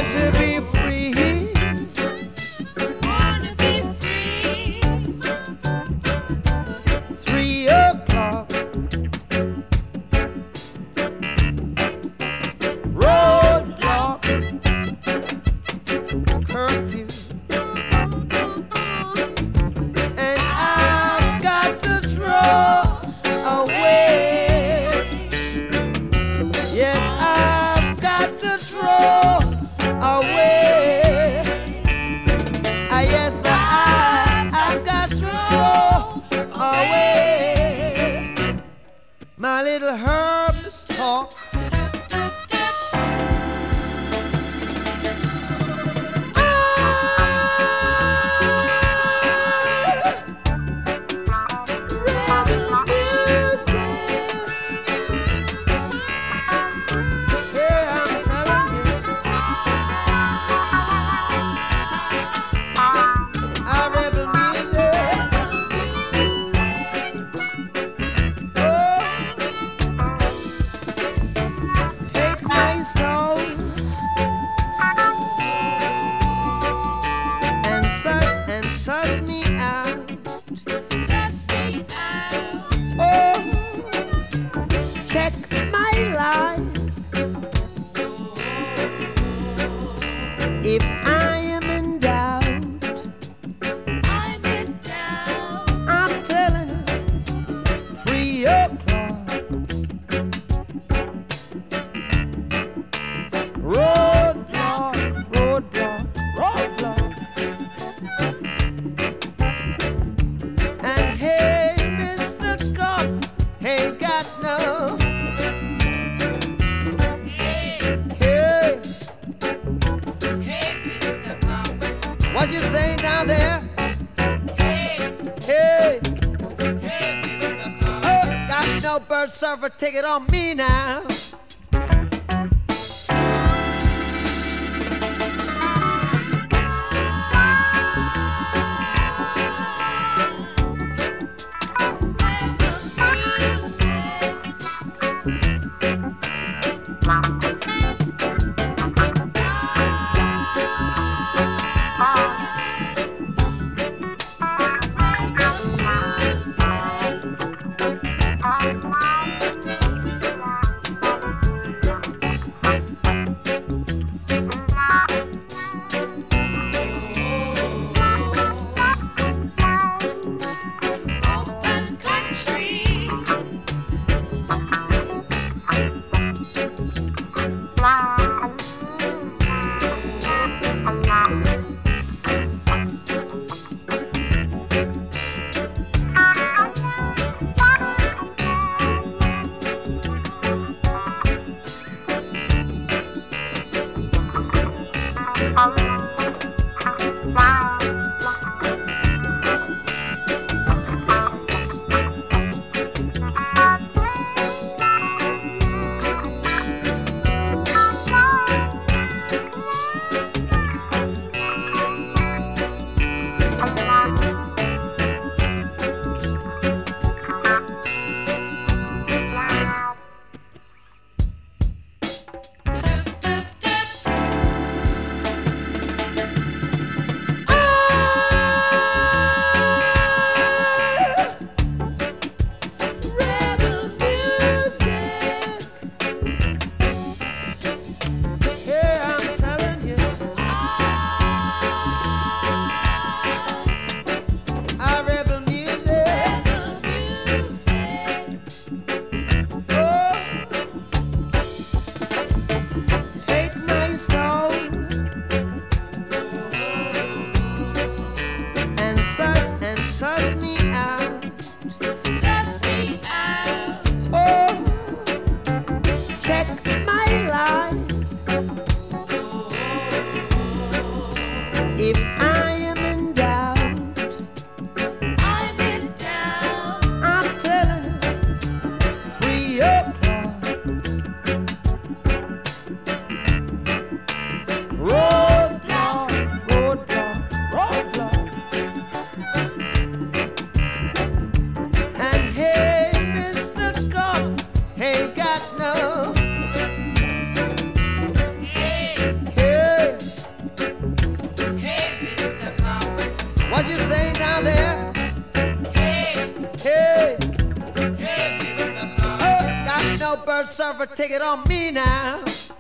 to be free. Wanna be free. 3 o'clock. Roadblock. Curfew. And I've got to throw away. Yes, I've got to throw away. Yes, I've got to throw away my little herbs talk. Suss me out. Suss me out. Oh, check my life. If I am in doubt, I'm in doubt. I'm telling her 3 o'clock. Roadblock, roadblock, roadblock. And hey, Mr. Cop, ain't got no. Hey, Hey, Mr. Cop. what you say down there? Hey, Hey, hey, Mr. Cop. oh, got no bird server ticket on me now. Open country. Rebel music. Yeah, I'm telling you, I rebel music. Rebel music. Oh, take my soul and suss me out. Suss me out. Oh, check my life. If I am in doubt, I'm in doubt. I'm telling her 3 o'clock. Roadblock, roadblock, roadblock. And hey, Mr. Cop, ain't got no. Hey, Hey, bird surfer, take it on me now.